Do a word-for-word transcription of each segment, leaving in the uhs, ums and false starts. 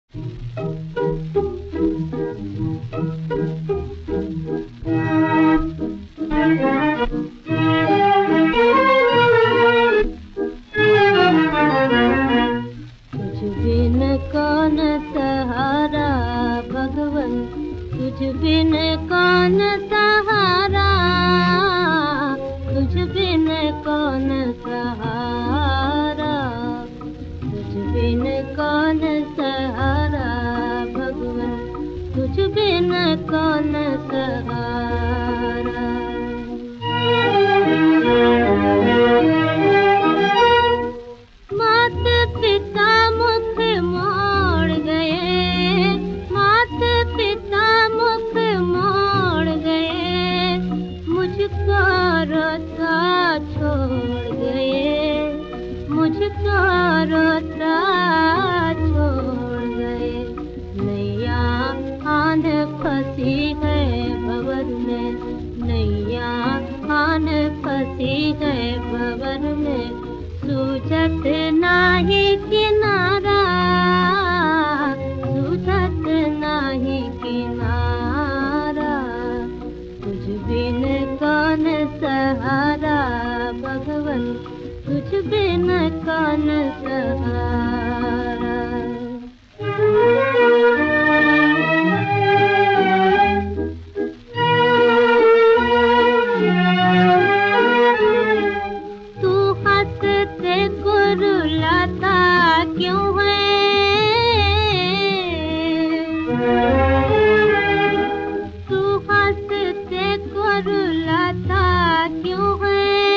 बिन कौन सहारा भगवन, तुझ बिन कौन सहारा, तुझ बिन कौन सहारा, तुझ बिन कौन सहारा भगवन, तुझ बिन कौन सहारा। मात पिता मुख मोड़ गए, मात पिता मुख मोड़ गए, मुझको रोता छोड़ गए, मुझको रोता छोड़ गए। नैया आन फंसी है भंवर में, नैया आन फंसी है भंवर में, सूझत नाही किनारा, सूझत नाही किनारा। तुझ बिन कौन सहारा भगवन, तुझ बिन कौन सहारा। तू हंसते कुरुलाता क्यों है, तू हंसते कुरुलाता क्यों है,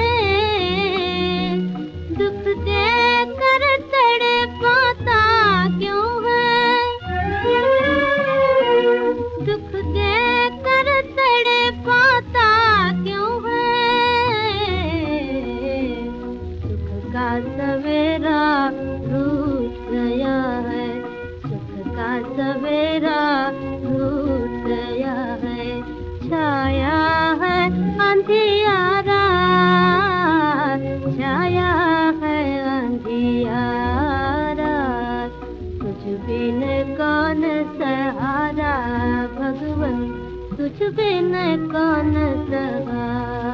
दुख देकर तड़पाता क्यों है, दुख देकर तड़पाता क्यों है। सुख का सवेरा रूठ गया है, सुख का सवेरा रूठ गया है, छाया है अंधियारा, छाया है अंधियारा। तुझ बिन कौन सहारा भगवन, तुझ बिन कौन सहारा।